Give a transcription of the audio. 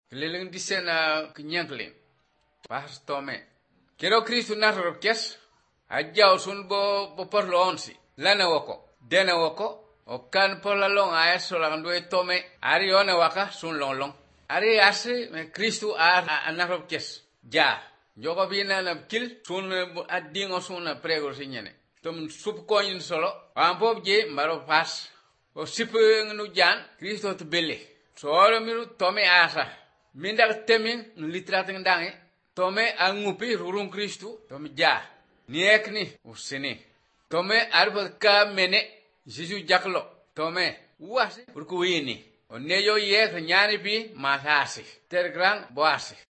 Kililing disena kinyanklin. Pas tome. Kero Kristu natoro kes. Ajaw sun bo porlo onsi. Lana woko. Dena woko. O kan pola long aeso lang due tome. Ari ona waka sun long long. Ari ase me Kristu natoro kes. Ja. Joko bina na kil sun adingo sun prego sinyane. Tum sup koin solo. Ampo je maro pas. O sipu ngnu jan Kristo te bele. Solo miru tome asa. Mindak temin litrating dangi. Tome angupi rurung Kristu. Tome ja. Niekni usini. Tome arba ka mene. Jisu jaklo. Tome uasi urkuini. O neyo ye nyani pi masasi. Tergrang boasi.